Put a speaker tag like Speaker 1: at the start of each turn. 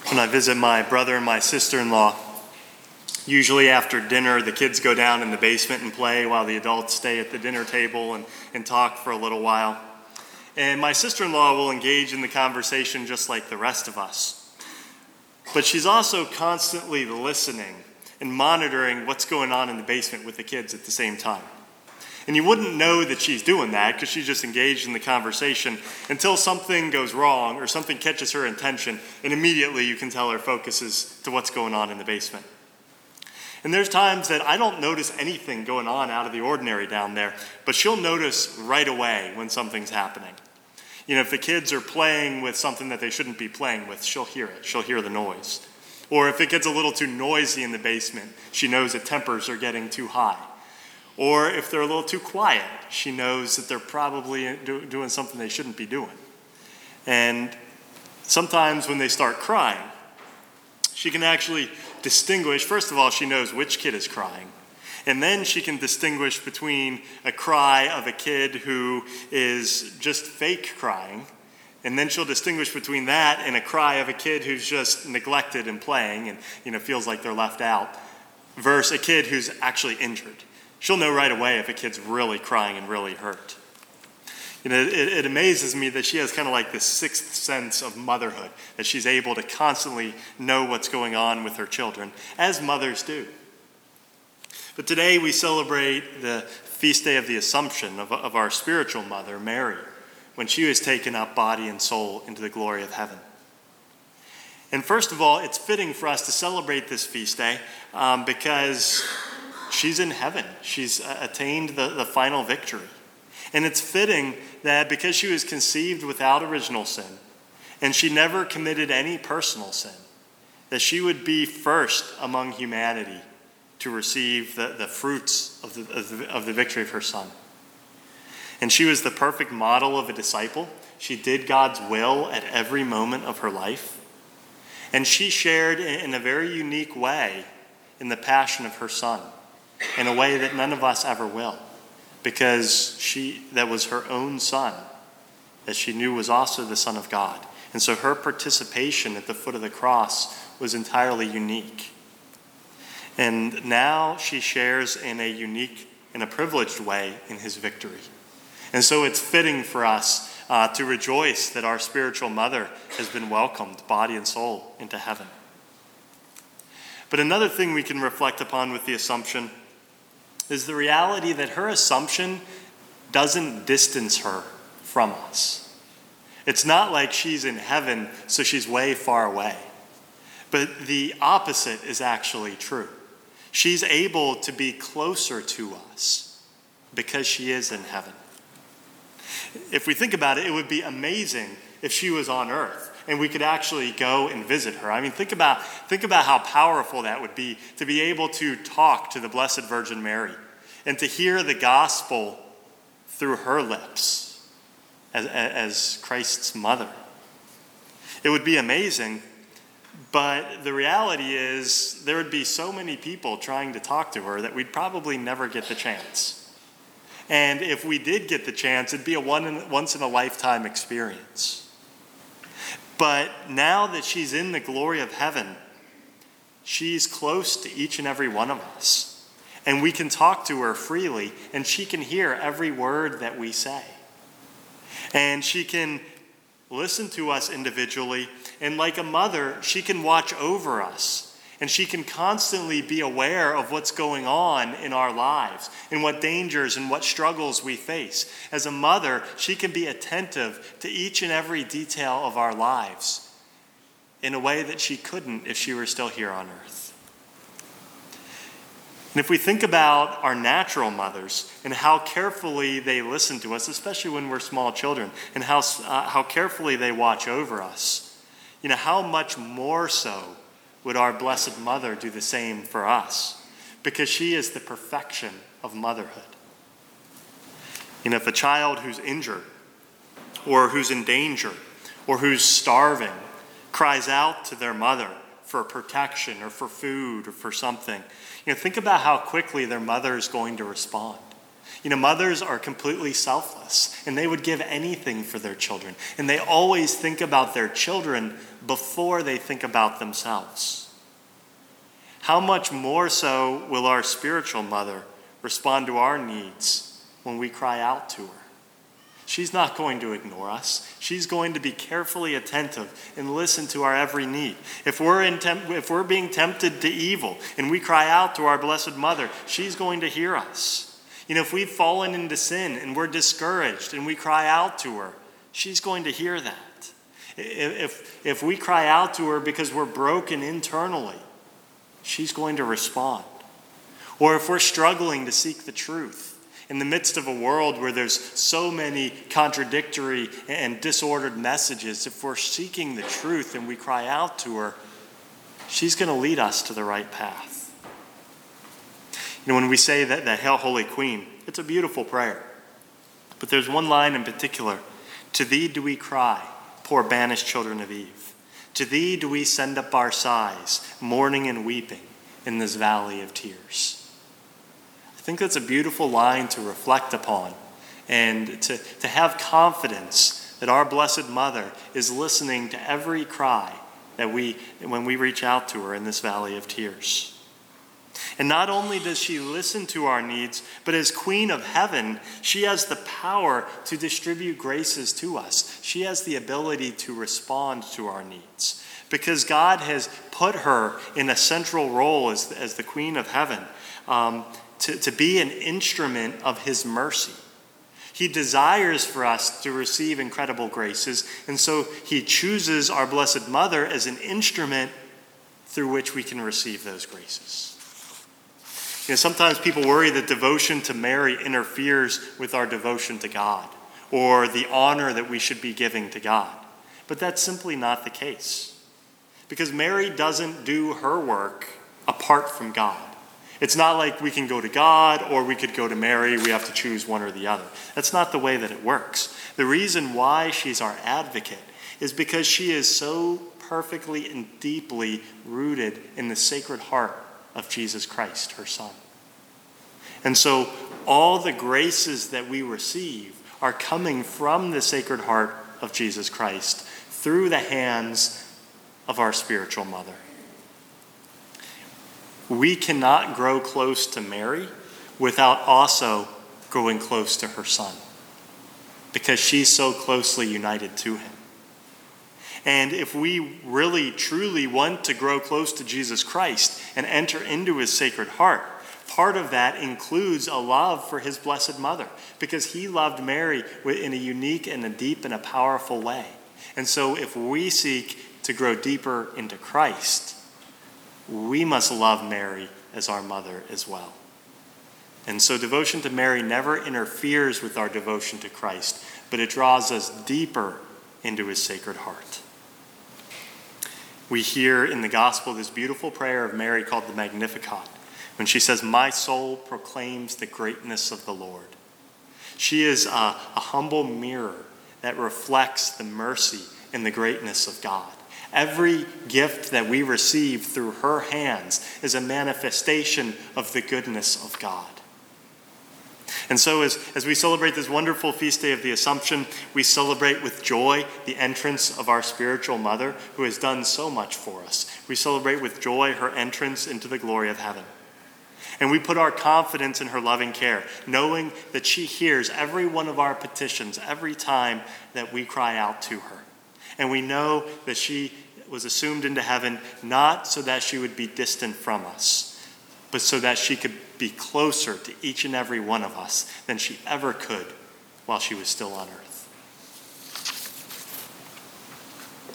Speaker 1: When I visit my brother and my sister-in-law, usually after dinner, the kids go down in the basement and play while the adults stay at the dinner table and talk for a little while. And my sister-in-law will engage in the conversation just like the rest of us. But she's also constantly listening and monitoring what's going on in the basement with the kids at the same time. And you wouldn't know that she's doing that because she's just engaged in the conversation until something goes wrong or something catches her attention, and immediately you can tell her focus is to what's going on in the basement. And there's times that I don't notice anything going on out of the ordinary down there, but she'll notice right away when something's happening. You know, if the kids are playing with something that they shouldn't be playing with, she'll hear it. She'll hear the noise. Or if it gets a little too noisy in the basement, she knows that tempers are getting too high. Or if they're a little too quiet, she knows that they're probably doing something they shouldn't be doing. And sometimes when they start crying, she can actually distinguish. First of all, she knows which kid is crying. And then she can distinguish between a cry of a kid who is just fake crying, and then she'll distinguish between that and a cry of a kid who's just neglected and playing and feels like they're left out, versus a kid who's actually injured. She'll know right away if a kid's really crying and really hurt. It amazes me that she has kind of like this sixth sense of motherhood, that she's able to constantly know what's going on with her children, as mothers do. But today we celebrate the feast day of the Assumption of our spiritual mother, Mary, when she was taken up body and soul into the glory of heaven. And first of all, it's fitting for us to celebrate this feast day because she's in heaven. She's attained the final victory. And it's fitting that because she was conceived without original sin, and she never committed any personal sin, that she would be first among humanity to receive the fruits of the victory of her Son. And she was the perfect model of a disciple. She did God's will at every moment of her life. And she shared in a very unique way in the passion of her Son, in a way that none of us ever will, because that was her own Son, that she knew was also the Son of God. And so her participation at the foot of the cross was entirely unique. And now she shares in a unique and a privileged way in his victory. And so it's fitting for us to rejoice that our spiritual mother has been welcomed, body and soul, into heaven. But another thing we can reflect upon with the Assumption is the reality that her Assumption doesn't distance her from us. It's not like she's in heaven, so she's way far away. But the opposite is actually true. She's able to be closer to us because she is in heaven. If we think about it, it would be amazing if she was on earth and we could actually go and visit her. I mean, think about how powerful that would be to be able to talk to the Blessed Virgin Mary and to hear the gospel through her lips as Christ's mother. It would be amazing, but the reality is there would be so many people trying to talk to her that we'd probably never get the chance. And if we did get the chance, it'd be a once-in-a-lifetime experience. But now that she's in the glory of heaven, she's close to each and every one of us. And we can talk to her freely, and she can hear every word that we say. And she can listen to us individually, and like a mother, she can watch over us. And she can constantly be aware of what's going on in our lives and what dangers and what struggles we face. As a mother, she can be attentive to each and every detail of our lives in a way that she couldn't if she were still here on earth. And if we think about our natural mothers and how carefully they listen to us, especially when we're small children, and how carefully they watch over us, how much more so would our Blessed Mother do the same for us? Because she is the perfection of motherhood. If a child who's injured or who's in danger or who's starving cries out to their mother for protection or for food or for something, think about how quickly their mother is going to respond. Mothers are completely selfless, and they would give anything for their children. And they always think about their children before they think about themselves. How much more so will our spiritual mother respond to our needs when we cry out to her? She's not going to ignore us. She's going to be carefully attentive and listen to our every need. If we're being tempted to evil and we cry out to our Blessed Mother, she's going to hear us. If we've fallen into sin and we're discouraged and we cry out to her, she's going to hear that. If we cry out to her because we're broken internally, she's going to respond. Or if we're struggling to seek the truth in the midst of a world where there's so many contradictory and disordered messages, if we're seeking the truth and we cry out to her, she's going to lead us to the right path. When we say that the Hail, Holy Queen, it's a beautiful prayer. But there's one line in particular. To thee do we cry, poor banished children of Eve. To thee do we send up our sighs, mourning and weeping in this valley of tears. I think that's a beautiful line to reflect upon and to have confidence that our Blessed Mother is listening to every cry when we reach out to her in this valley of tears. And not only does she listen to our needs, but as Queen of Heaven, she has the power to distribute graces to us. She has the ability to respond to our needs. Because God has put her in a central role as the Queen of Heaven, to be an instrument of his mercy. He desires for us to receive incredible graces, and so he chooses our Blessed Mother as an instrument through which we can receive those graces. Sometimes people worry that devotion to Mary interferes with our devotion to God or the honor that we should be giving to God. But that's simply not the case. Because Mary doesn't do her work apart from God. It's not like we can go to God or we could go to Mary. We have to choose one or the other. That's not the way that it works. The reason why she's our advocate is because she is so perfectly and deeply rooted in the Sacred Heart of Jesus Christ, her Son. And so all the graces that we receive are coming from the Sacred Heart of Jesus Christ through the hands of our spiritual mother. We cannot grow close to Mary without also growing close to her Son, because she's so closely united to him. And if we really, truly want to grow close to Jesus Christ and enter into his Sacred Heart, part of that includes a love for his Blessed Mother, because he loved Mary in a unique and a deep and a powerful way. And so if we seek to grow deeper into Christ, we must love Mary as our mother as well. And so devotion to Mary never interferes with our devotion to Christ, but it draws us deeper into his Sacred Heart. We hear in the gospel this beautiful prayer of Mary called the Magnificat, when she says, "My soul proclaims the greatness of the Lord." She is a humble mirror that reflects the mercy and the greatness of God. Every gift that we receive through her hands is a manifestation of the goodness of God. And so as we celebrate this wonderful feast day of the Assumption, we celebrate with joy the entrance of our spiritual mother who has done so much for us. We celebrate with joy her entrance into the glory of heaven. And we put our confidence in her loving care, knowing that she hears every one of our petitions every time that we cry out to her. And we know that she was assumed into heaven not so that she would be distant from us, but so that she could be closer to each and every one of us than she ever could while she was still on earth.